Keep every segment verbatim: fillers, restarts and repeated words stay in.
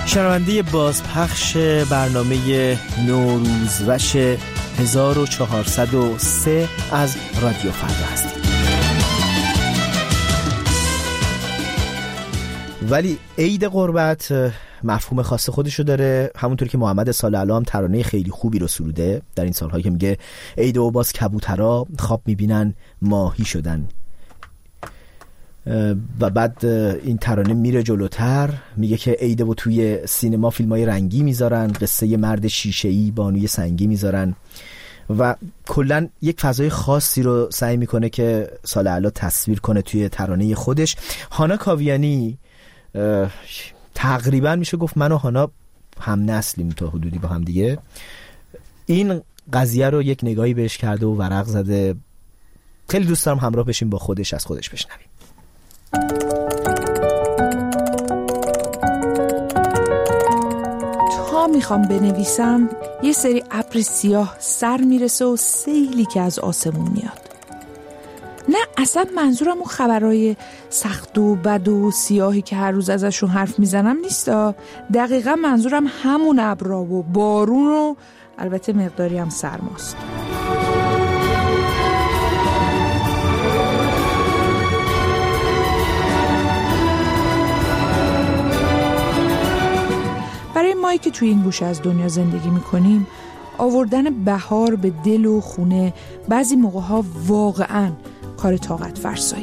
شنونده بازپخش برنامه نوروزوش هزار و چهارصد و سه از رادیو فردا هستید. ولی عید قربت مفهوم خاص خودشو داره. همونطور که محمد سالعلو هم ترانه خیلی خوبی رو سروده در این سالهایی که میگه عید و باز کبوترا خواب میبینن ماهی شدن، و بعد این ترانه میره جلوتر میگه که عید و توی سینما فیلمای رنگی میذارن، قصه مرد شیشه‌ای بانوی سنگی میذارن و کلا یک فضای خاصی رو سعی میکنه که سالعلو تصویر کنه توی ترانه خودش. هانا کاویانی تقریبا میشه گفت من و هانا هم نسلیم تا حدودی با هم دیگه. این قضیه رو یک نگاهی بهش کرده و ورق زده. خیلی دوست دارم همراه بشیم با خودش از خودش بشنویم. تا میخوام بنویسم یه سری ابر سیاه سر میرسه و سیلی که از آسمون میاد. نه اصلا منظورم اون خبرهای سخت و بد و سیاهی که هر روز ازشون حرف میزنم نیستا. دقیقا منظورم همون ابرا و بارون و البته مقداری هم سرماست. برای مایی که توی این گوشه از دنیا زندگی میکنیم آوردن بهار به دل و خونه بعضی موقعها واقعاً کار طاقت فرساییه.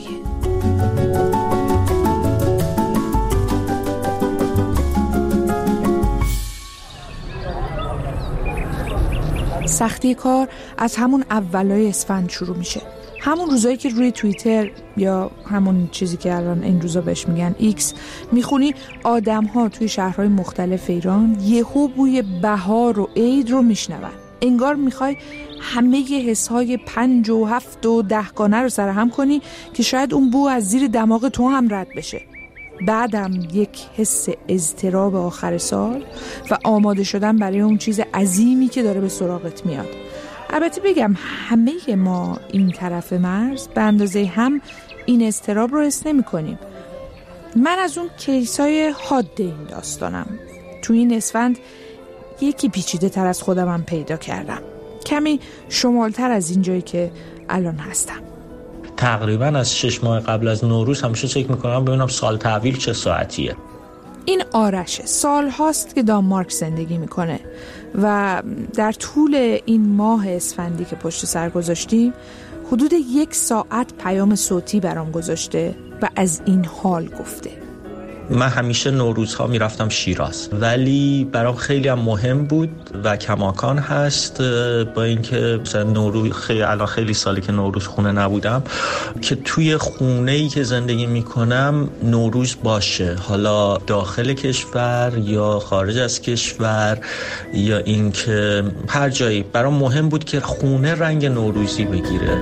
سختی کار از همون اولای اسفند شروع میشه. همون روزایی که روی توییتر یا همون چیزی که الان این روزا بهش میگن ایکس میخونی آدم‌ها توی شهرهای مختلف ایران یهو بوی بهار و عید رو میشنون. انگار میخوای همه ی حسهای پنج و هفت و دهگانه رو سرهم کنی که شاید اون بو از زیر دماغ تو هم رد بشه. بعدم یک حس اضطراب آخر سال و آماده شدن برای اون چیز عظیمی که داره به سراغت میاد. البته بگم همه ما این طرف مرز به اندازه هم این اضطراب رو حس نمی کنیم. من از اون کیسای حاد این داستانم. تو این اسفند یکی پیچیده تر از خودم هم پیدا کردم، کمی شمالتر از این جایی که الان هستم. تقریبا از شش ماه قبل از نوروز همیشه چک میکنم ببینم سال تحویل چه ساعتیه. این آرشه، سال هاست که دانمارک زندگی میکنه و در طول این ماه اسفندی که پشت سر گذاشتیم حدود یک ساعت پیام صوتی برام گذاشته و از این حال گفته. من همیشه نوروزها میرفتم شیراز، ولی برام خیلی هم مهم بود و کماکان هست با اینکه مثلا نوروز خیلی الان خیلی سالی که نوروز خونه نبودم که توی خونه‌ای که زندگی میکنم نوروز باشه، حالا داخل کشور یا خارج از کشور یا اینکه هر جایی. برام مهم بود که خونه رنگ نوروزی بگیره.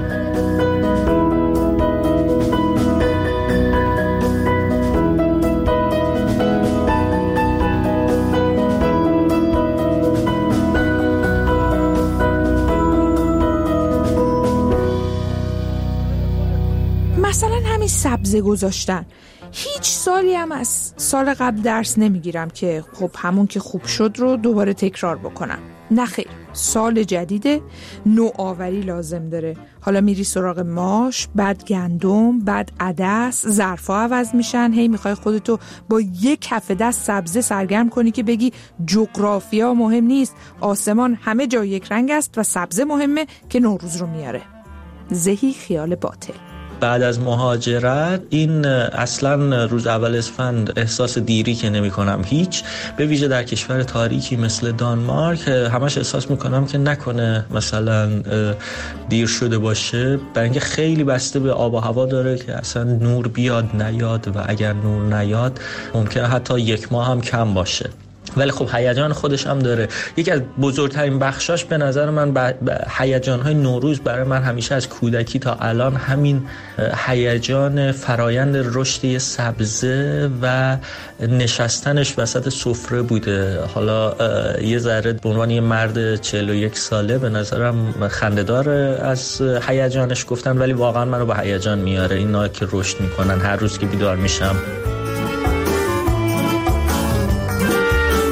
مثلا همین سبزه گذاشتن. هیچ سالی هم از سال قبل درس نمیگیرم که خب همون که خوب شد رو دوباره تکرار بکنم. نه خیر، سال جدیده، نوآوری لازم داره. حالا میری سراغ ماش، بعد گندم، بعد عدس، ظرفا عوض میشن. هی میخوای خودتو با یک کف دست سبزه سرگرم کنی که بگی جغرافیا مهم نیست، آسمان همه جا یک رنگ است و سبزه مهمه که نوروز رو میاره. زهی خیال باطل. بعد از مهاجرت این اصلا روز اول اسفند احساس دیری که نمی کنم هیچ، به ویژه در کشور تاریکی مثل دانمارک همش احساس میکنم که نکنه مثلا دیر شده باشه، برای اینکه خیلی بسته به آب و هوا داره که اصلا نور بیاد نیاد و اگر نور نیاد ممکنه حتی یک ماه هم کم باشه. ولی خب هیجان خودش هم داره. یکی از بزرگترین بخشاش به نظر من هیجان‌های نوروز برای من همیشه از کودکی تا الان همین هیجان فرایند رشد یه سبزه و نشستنش وسط سفره بوده. حالا یه ذره به عنوان یه مرد چهل و یک ساله به نظرم خنده‌دار از هیجانش گفتن، ولی واقعا منو به هیجان میاره اینا که رشد میکنن هر روز که بیدار میشم.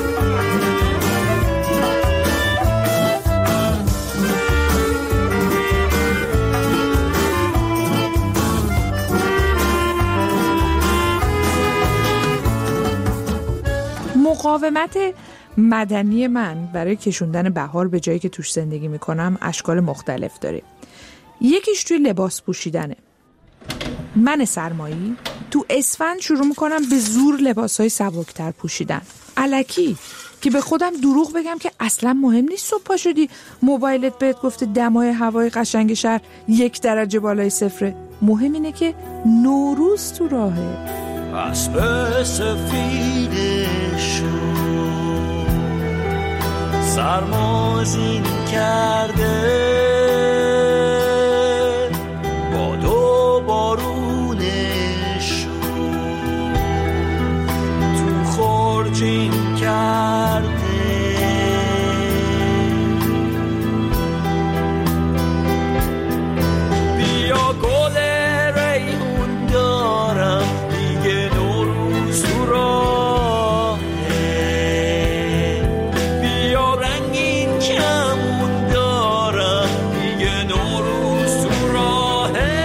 مقاومت مدنی من برای کشوندن بهار به جایی که توش زندگی میکنم اشکال مختلف داره. یکیش توی لباس پوشیدنه. من سرمایی تو اسفند شروع میکنم به زور لباسهای سبکتر پوشیدن، الکی، که به خودم دروغ بگم که اصلا مهم نیست صبح پا شدی موبایلت بهت گفته دمای هوای قشنگ شهر یک درجه بالای صفره. مهم اینه که نوروز تو راهه. اسب سفیدشون سرمازین کرده، باد و بارونشون تو خورجین کرده. بیا گل ریحون دارم دیگه نوروز تو راهه، بیا رنگین کمون دارم دیگه نوروز تو راهه.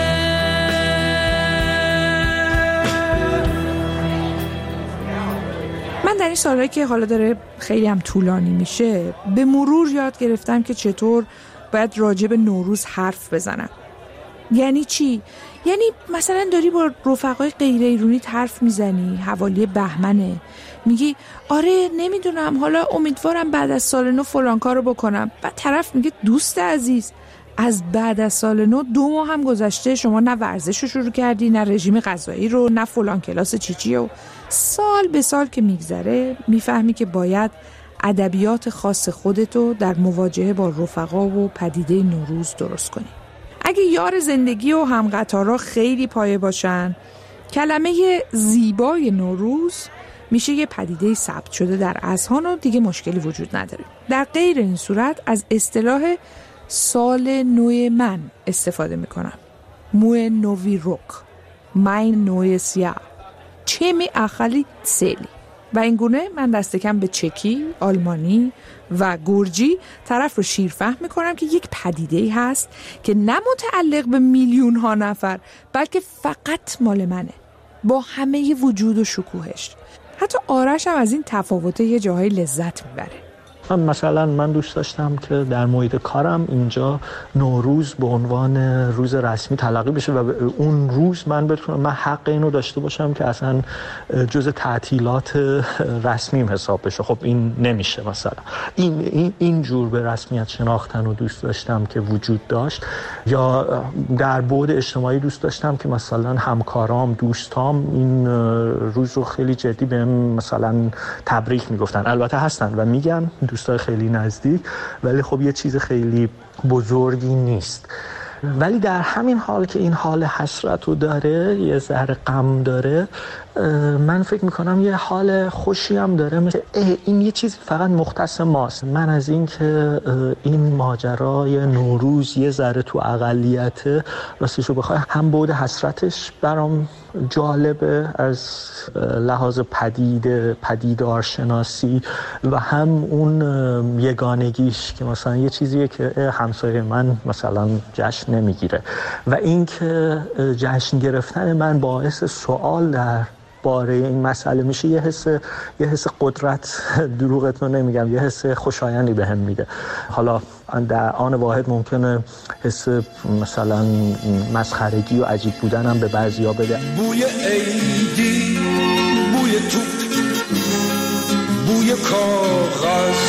من در این سالهایی که حالا داره خیلی هم طولانی میشه به مرور یاد گرفتم که چطور باید راجع به نوروز حرف بزنم. یعنی چی؟ یعنی مثلا داری با رفقای غیر ایرانی حرف میزنی، حوالی بهمنه، میگی آره نمیدونم حالا امیدوارم بعد از سال نو فلان کارو بکنم، بعد طرف میگه دوست عزیز از بعد از سال نو دو ماه هم گذشته، شما نه ورزش رو شروع کردی، نه رژیم غذایی رو، نه فلان کلاس چیچی. و سال به سال که میگذره میفهمی که باید ادبیات خاص خودتو در مواجهه با رفقا و پدیده نوروز درست کنی. اگه یار زندگی و همقطارا خیلی پایه باشن، کلمه زیبای نوروز میشه یه پدیده ثبت شده در اذهان و دیگه مشکلی وجود نداره. در غیر این صورت از اصطلاح سال نو من استفاده میکنم. موی نوی روک، ماین نوی سیا، چمی اخلی سیلی. و این گونه من دست کم به چکی، آلمانی و گورجی طرف رو شیرفهم میکنم که یک پدیده‌ای هست که نه متعلق به میلیون ها نفر بلکه فقط مال منه، با همه وجود و شکوهش. حتی آرش هم از این تفاوته یه جاهای لذت میبره. مثلا من دوست داشتم که در محیط کارم اینجا نوروز به عنوان روز رسمی تلقی بشه و اون روز من بتونم من حق اینو داشته باشم که اصلا جز تعطیلات رسمیم حساب بشه. خب این نمیشه. مثلا این این این جور به رسمیت شناختن رو دوست داشتم که وجود داشت. یا در بعد اجتماعی دوست داشتم که مثلا همکارام، دوستام این روز رو خیلی جدی بهم مثلا تبریک میگفتن. البته هستن و میگن دوستای خیلی نزدیک، ولی خب یه چیز خیلی بزرگی نیست. ولی در همین حال که این حال حسرت رو داره، یه ذره غم داره، من فکر میکنم یه حال خوشی هم داره، مثل این یه چیز فقط مختص ماست. من از این که این ماجرای نوروز یه ذره تو اقلیته، راستشو بخوای هم بعد حسرتش برام جالبه از لحاظ پدید پدیدارشناسی و هم اون یگانگیش که مثلا یه چیزیه که همسایه من مثلا جشن نمیگیره و این که جشن گرفتن من باعث سوال در باره این مسئله میشه، یه حس یه حس قدرت، دروغتون نمیگم، یه حس خوشایندی بهم میده. حالا در آن واحد ممکنه حس مثلا مسخرگی و عجیب بودنم به بعضیا بده. بوی عیدی، بوی توپ، بوی کاغذ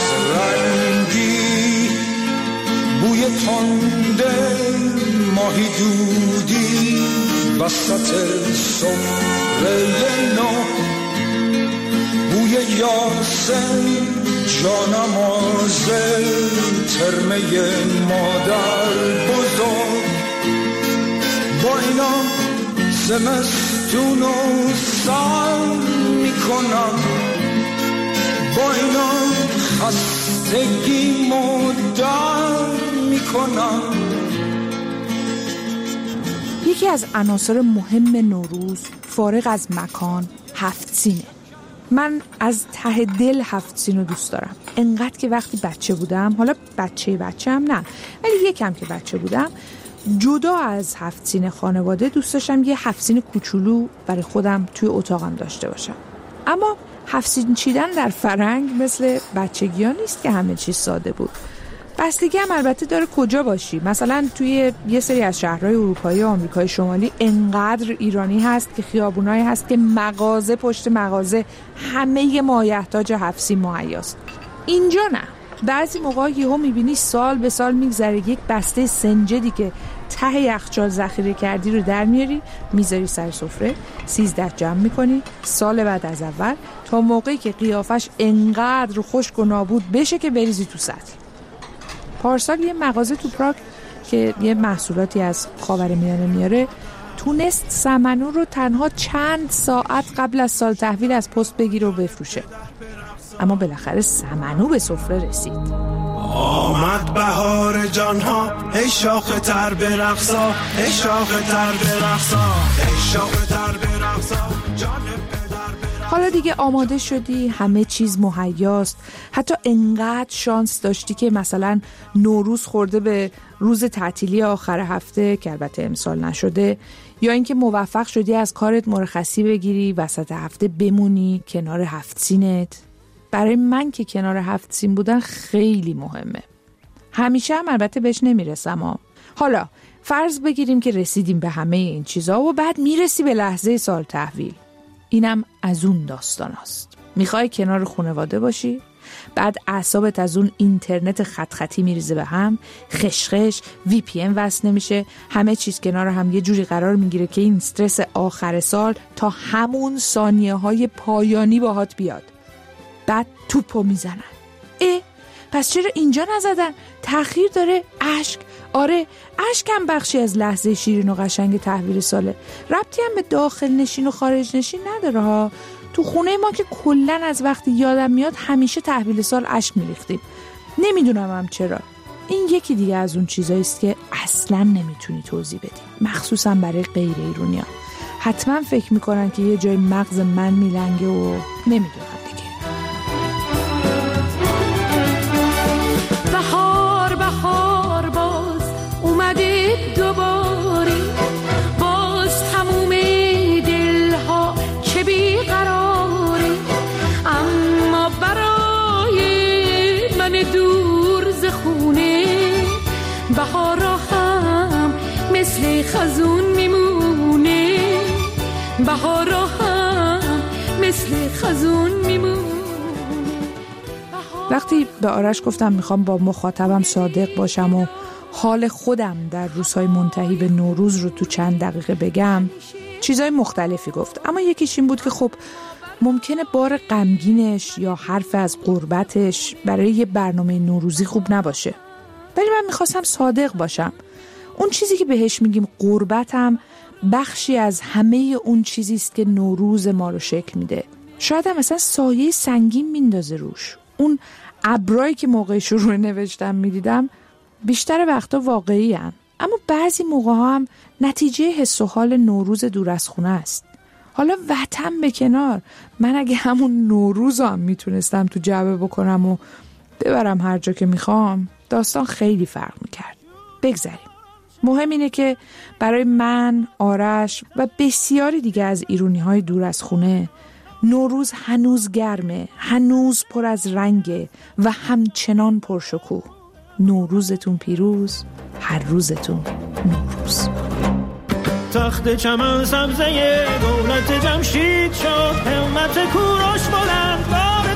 رنگی، بوی تنده ماهی دودی وسط سفره نو، بوی یاسم جانماز ترمه مادر بزرگ، با اینا زمستون رو سر میکنم، با اینا خستگی مدر میکنم. یکی از عناصر مهم نوروز فارغ از مکان هفت سینه. من از ته دل هفت سین رو دوست دارم، انقدر که وقتی بچه بودم، حالا بچه بچه هم نه ولی یکم که بچه بودم، جدا از هفت سین خانواده دوست داشتم یه هفت سین کوچولو برای خودم توی اتاقم داشته باشم. اما هفسین چیدن در فرنگ مثل بچگی ها نیست که همه چیز ساده بود. بستگی هم البته داره کجا باشی. مثلا توی یه سری از شهرهای اروپایی و آمریکای شمالی انقدر ایرانی هست که خیابونایی هست که مغازه پشت مغازه همه مایحتاج هفسین مهیاست. اینجا نه. بعضی موقع یهو میبینی سال به سال میگذره یک بسته سنجدی که ته یخچال ذخیره کردی رو در میاری، میذاری سر سفره، سیزده جمع میکنی، سال بعد از اول تا موقعی که قیافش انقدر خشک و نابود بشه که بریزی تو سطل. پارسال یه مغازه تو پراگ که یه محصولاتی از خاورمیانه میاره تونست سمنو رو تنها چند ساعت قبل از سال تحویل از پست بگیره و بفروشه. اما بالاخره سمنو به سفره رسید. آمد بهار جانها، ای شاخ تر برقصا، ای شاخ تر برقصا، ای شاخ تر برقصا، جان حالا دیگه آماده شدی، همه چیز مهیاست، حتی انقدر شانس داشتی که مثلا نوروز خورده به روز تعطیلی آخر هفته که البته امسال نشده، یا اینکه موفق شدی از کارت مرخصی بگیری وسط هفته بمونی کنار هفت سینت. برای من که کنار هفت سین بودن خیلی مهمه. همیشه هم البته بهش نمیرسم ها. حالا فرض بگیریم که رسیدیم به همه این چیزا و بعد میرسی به لحظه سال تحویل. اینم از اون داستان است. میخوای کنار خانواده باشی، بعد اعصابت از اون اینترنت خط خطی میریزه به هم، خشخش، وی پی ان وصل نمیشه، همه چیز کنار هم یه جوری قرار میگیره که این استرس آخر سال تا همون ثانیه های پایانی باهات بیاد. بعد توپو میزنن. اه پس چرا اینجا نزدن؟ تأخیر داره. اشک. آره اشک هم بخشی از لحظه شیرین و قشنگ تحویل ساله. ربطی هم به داخل نشین و خارج نشین نداره ها. تو خونه ما که کلن از وقتی یادم میاد همیشه تحویل سال اشک میریختیم. نمیدونم هم چرا. این یکی دیگه از اون چیزاییست که اصلا نمیتونی توضیح بدی، مخصوصا برای غیر ایرونیان. حتما فکر میکنن که یه جای مغز من میلنگه و نمیدونم. بهار بهار باز اومده دوباره، باز تموم دلها که بیقراره، اما برای من دور ز خونه بهارا هم مثل خزون میمونه، بهارا هم مثل خزون میمونه. وقتی به آرش گفتم میخوام با مخاطبم صادق باشم و حال خودم در روزهای منتهی به نوروز رو تو چند دقیقه بگم، چیزای مختلفی گفت. اما یکیش این بود که خب ممکنه بار غمگینش یا حرف از غربتش برای یه برنامه نوروزی خوب نباشه. ولی من میخواستم صادق باشم. اون چیزی که بهش میگیم غربتم بخشی از همه اون چیزیست که نوروز ما رو شکل میده. شاید هم مثلا سایه سنگین میندازه روش. اون ابرایی که موقع شروع نوشتم میدیدم بیشتر وقتا واقعی هن. اما بعضی موقع هم نتیجه حس و حال نوروز دور از خونه است. حالا وطن به کنار، من اگه همون نوروز هم میتونستم تو جعبه بکنم و ببرم هر جا که میخوام، داستان خیلی فرق میکرد. بگذاریم. مهم اینه که برای من، آرش و بسیاری دیگه از ایرونی های دور از خونه نوروز هنوز گرمه، هنوز پر از رنگه و همچنان پرشکوه. نوروزتون پیروز، هر روزتون نوروز. تخت چمن سبزه دولت جمشید شد، همت کوروش بلند بار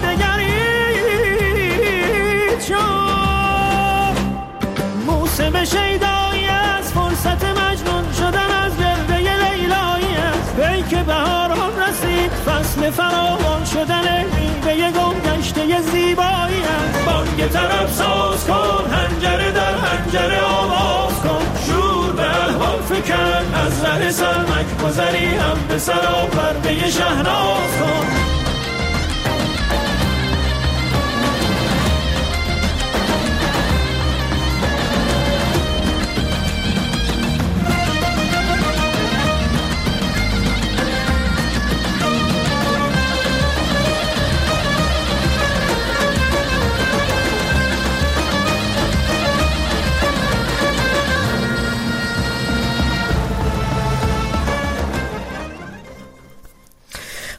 دگرید شد. موسم شیدایی از فرصت مجنون شدن از گرده لیلایی است. ای که بهاران رسید فصل فراوان شدن میوه گم گشته زیبایی است. بانگ طرب ساز کن، حنجره در حنجره آواز کن، شور به الحال فکن، از ره سرمک گذری هم به سرا پرده شهناز کن.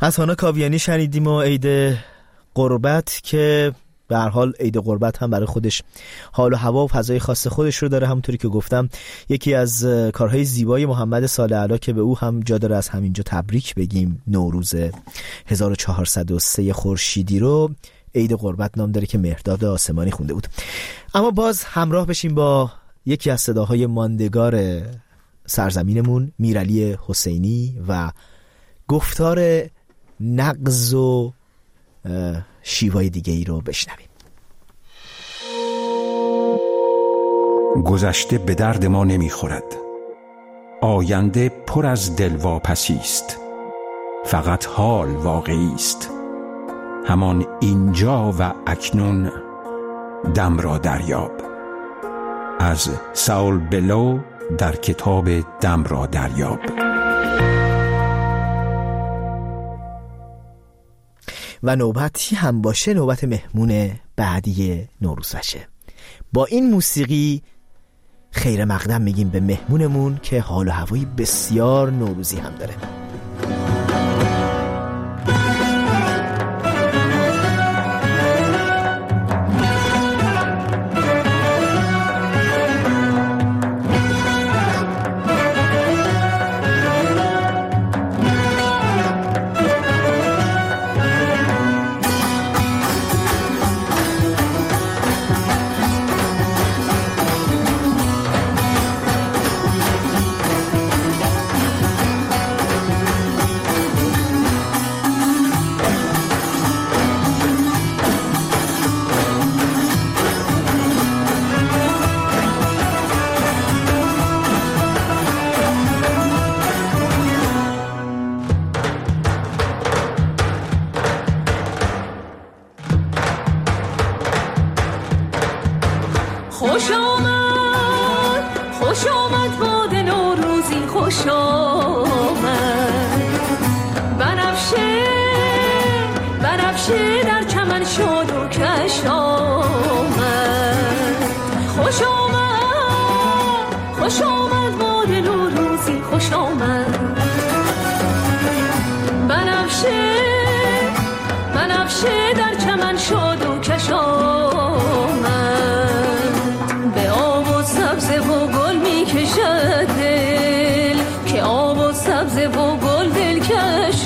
از هانا کاویانی شنیدیم و عید قربت که به هر حال عید قربت هم برای خودش حال و هوا و فضای خاص خودش رو داره. همونطوری که گفتم یکی از کارهای زیبای محمد صالح علا که به او هم جا داره از همینجا تبریک بگیم، نوروز هزار و چهارصد و سه خورشیدی رو عید قربت نام داره که مهرداد آسمانی خونده بود. اما باز همراه بشیم با یکی از صداهای ماندگار سرزمینمون، میرعلی حسینی و گفتار نغز و شیوای دیگه ای رو بشنویم. گذشته به درد ما نمیخورد، آینده پر از دلواپسی است، فقط حال واقعی است، همان اینجا و اکنون دم را دریاب. از ساول بلو در کتاب دم را دریاب. و نوبتی هم باشه نوبت مهمون بعدی نوروزشه. با این موسیقی خیر مقدم میگیم به مهمونمون که حال و هوای بسیار نوروزی هم داره. خوش آمد خوش آمد باد نوروزی، خوش آمد بنفشه بنفشه در چمن شد و کش آمد. خوش آمد خوش آمد باد نوروزی، خوش آمد بنفشه بنفشه در چمن شد و کش آمد. سبزه و گل دلکش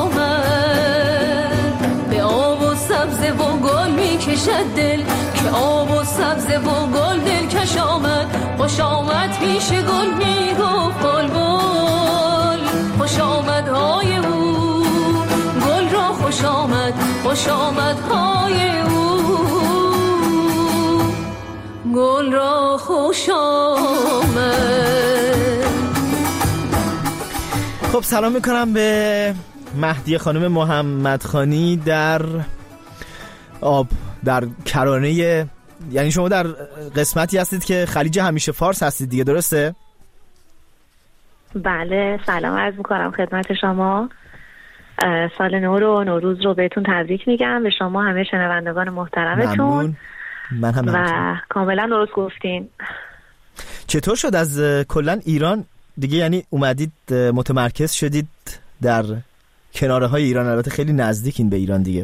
آمد، به آب و سبزه و گل می کشد دل، که آب و سبزه و گل دلکش آمد. خوش آمد پیش گل می گفت بلبل، خوش آمد های او گل را خوش آمد، خوش آمد های او گل را خوش آمد. خب سلام میکنم به مهدیه خانم محمدخانی در آب در کرانه، یعنی شما در قسمتی هستید که خلیج همیشه فارس هستید دیگه، درسته؟ بله سلام عرض میکنم خدمت شما. سال نو رو نوروز رو بهتون تبریک میگم، به شما همه شنوندگان محترمتون. من هم و کاملا درست گفتین. چطور شد از کلن ایران دیگه، یعنی اومدید متمرکز شدید در کناره های ایران، البته خیلی نزدیکین به ایران دیگه؟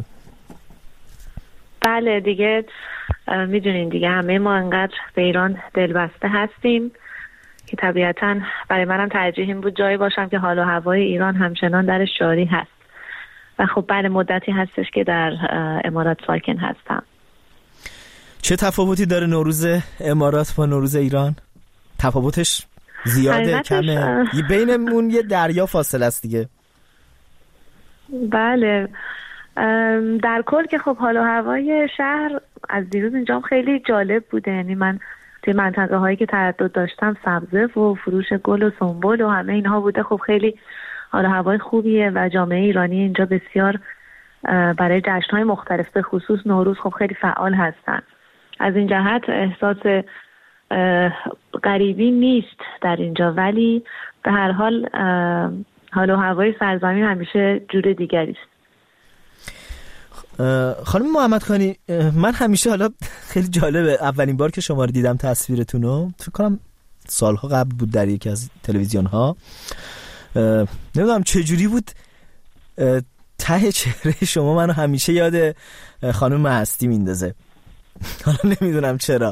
بله دیگه میدونین دیگه همه ما انقدر به ایران دلبسته هستیم که طبیعتاً برای منم ترجیح این بود جایی باشم که حال و هوای ایران همچنان درش جاری هست و خب بعد مدتی هستش که در امارات ساکن هستم. چه تفاوتی داره نوروز امارات با نوروز ایران؟ تفاوتش زیاده کمه؟ بینمون یه دریا فاصله است دیگه. بله در کل که خب حال و هوای شهر از دیروز اینجام خیلی جالب بوده، یعنی من توی منطقه هایی که تردد داشتم سبزه و فروش گل و سنبل و همه اینها بوده. خب خیلی حال و هوای خوبیه و جامعه ایرانی اینجا بسیار برای جشن‌های مختلف به خصوص نوروز خب خیلی فعال هستن. از این جهت احساس غریبی نیست در اینجا، ولی به هر حال حال و هوای سرزمین همیشه جور دیگری است. خانم محمدخانی، من همیشه حالا خیلی جالبه اولین بار که شما رو دیدم تصویرتون رو فکر کنم سالها قبل بود در یکی از تلویزیون ها، نمیدونم چجوری بود ته چهره شما منو همیشه یاد خانم هستی میندازه. حالا نمیدونم چرا.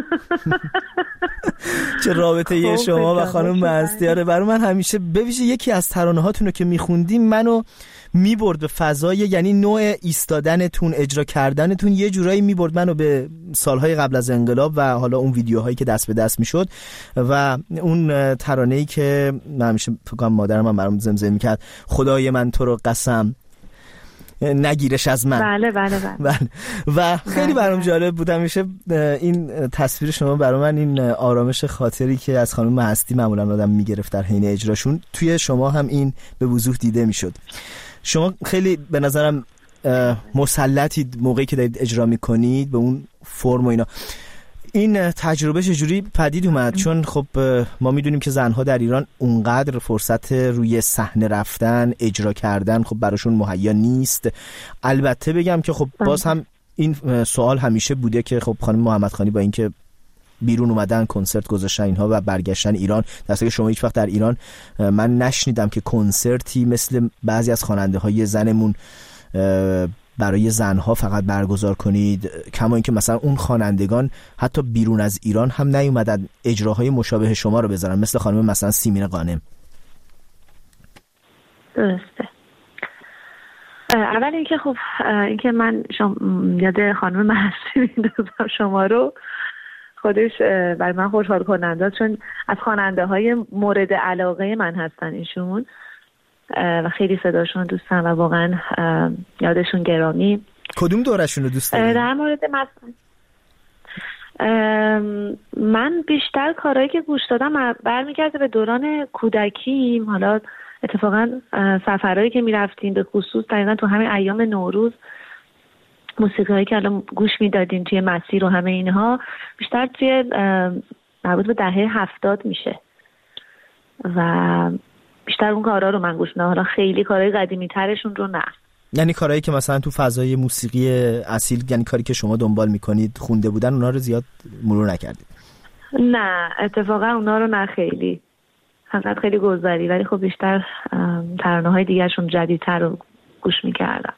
چه رابطه یه شما و خانم هستی. آره برای من همیشه بویژه یکی از ترانه هاتون رو که میخوندیم منو میبرد به فضای، یعنی نوع ایستادنتون، اجرا کردنتون یه جورایی میبرد منو به سالهای قبل از انقلاب و حالا اون ویدیوهایی که دست به دست میشد و اون ترانه‌ای که من همیشه فکر کنم مادرم هم برام زمزمه میکرد، خدای من تو رو قسم نگیرش از من. بله بله بله. و خیلی برام جالب بود همیشه این تصویر شما برای من، این آرامش خاطری که از خانم هستی معمولا آدم میگرفت در حین اجراشون، توی شما هم این به وضوح دیده میشد. شما خیلی به نظرم مسلطید موقعی که دارید اجرا میکنید به اون فرم و اینا. این تجربه چجوری پدید اومد؟ چون خب ما میدونیم که زنها در ایران اونقدر فرصت روی صحنه رفتن، اجرا کردن خب براشون مهیا نیست. البته بگم که خب باز هم این سوال همیشه بوده که خب خانم محمدخانی با اینکه بیرون اومدن کنسرت گذاشتن اینها و برگشتن ایران، درسته که شما هیچ وقت در ایران من نشنیدم که کنسرتی مثل بعضی از خواننده های زنمون برای زنها فقط برگزار کنید، کما اینکه مثلا اون خوانندگان حتی بیرون از ایران هم نیومدن اجراهای مشابه شما رو بذارن، مثل خانم مثلا سیمین قانم. درسته. اول اینکه خب اینکه من شما یاد خانم هستی میندازم شما رو، خودش برای من خوشحال کننده، چون از خواننده های مورد علاقه من هستن ایشون و خیلی صداشون دوست دارم و واقعا یادشون گرامی. کدوم دورشون رو دوست دارید؟ در مورد مثلا من بیشتر کارهایی که گوش دادم برمیگرده به دوران کودکیم. حالا اتفاقا سفرهایی که میرفتیم به خصوص دقیقا تو همین ایام نوروز، موسیقی هایی که الان گوش میدادیم توی مسیر و همه اینها بیشتر توی مربوط به دهه هفتاد میشه و بیشتر اون کارها رو من گوش میدم. حالا خیلی کارهای قدیمی ترشون رو نه. یعنی کارهایی که مثلا تو فضای موسیقی اصیل، یعنی کاری که شما دنبال میکنید خونده بودن، اونا رو زیاد مرور نکردید؟ نه اتفاقا اونا رو نه، خیلی حضرت خیلی گذری، ولی خب بیشتر ترانه های دیگرشون جدیدتر رو گوش میکردم.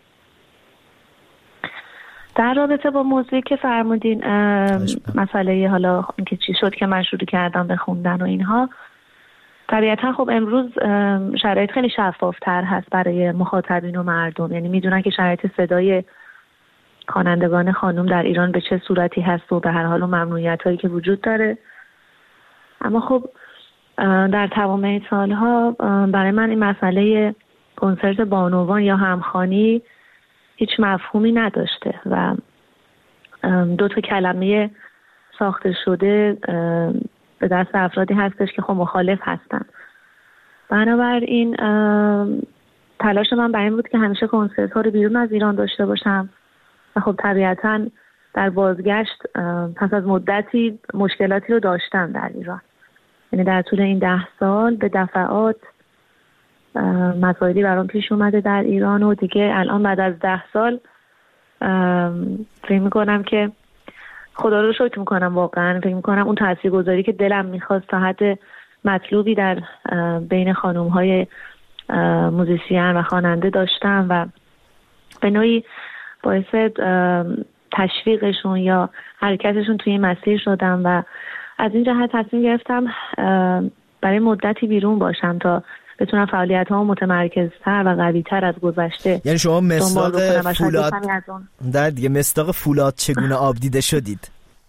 در رابطه با موضوعی که فرمودین، مسئله حالا اینکه چی شد که من شروع کردم به خوندن و اینها، طبیعتا خب امروز شرایط خیلی شفافتر هست برای مخاطبین و مردم، یعنی میدونن که شرایط صدای خوانندگان خانم در ایران به چه صورتی هست و به هر حال و ممنوعیت هایی که وجود داره. اما خب در تمام این سالها برای من این مسئله کنسرت بانوان یا همخوانی هیچ مفهومی نداشته و دو تا کلمه ساخته شده به دست افرادی هستش که خب مخالف هستن. بنابراین تلاش من برای این بود که همیشه کنسرت ها رو بیرون از ایران داشته باشم و خب طبیعتاً در بازگشت پس از مدتی مشکلاتی رو داشتم در ایران. یعنی در طول این ده سال به دفعات مسائلی برام پیش اومده در ایران و دیگه الان بعد از ده سال فکر میکنم که خدا رو شکر میکنم، واقعا فکر میکنم اون تاثیرگذاری که دلم میخواست تا حد مطلوبی در بین خانوم های موزیسین و خواننده داشتم و به نوعی باعث تشویقشون یا حرکتشون توی این مسیر شدم و از این جهت تصمیم گرفتم برای مدتی بیرون باشم تا بتونم فعالیت ها متمرکزتر و قوی‌تر از گذشته. یعنی شما مصداق فولاد در دیگه مصداق فولاد چگونه آب دیده شدید؟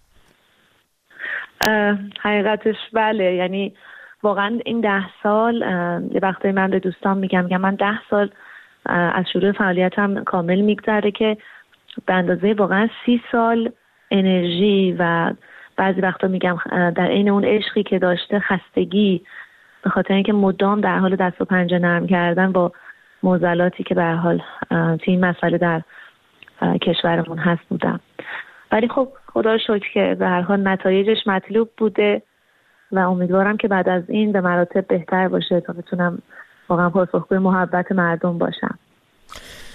حقیقتش بله، یعنی واقعا این ده سال یه وقتایی من به دوستان میگم میگم من ده سال از شروع فعالیتم کامل میگذره که به اندازه واقعا سی سال انرژی و بعضی وقتا میگم در عین اون عشقی که داشته خستگی، به خاطر اینکه مدام در حال دست و پنجه نرم کردن با معضلاتی که به هر حال توی این مسئله در کشورمون هست بودم. ولی خب خدا رو شکر که به هر حال نتایجش مطلوب بوده و امیدوارم که بعد از این به مراتب بهتر باشه تا بتونم واقعا پاسخگوی محبت مردم باشم.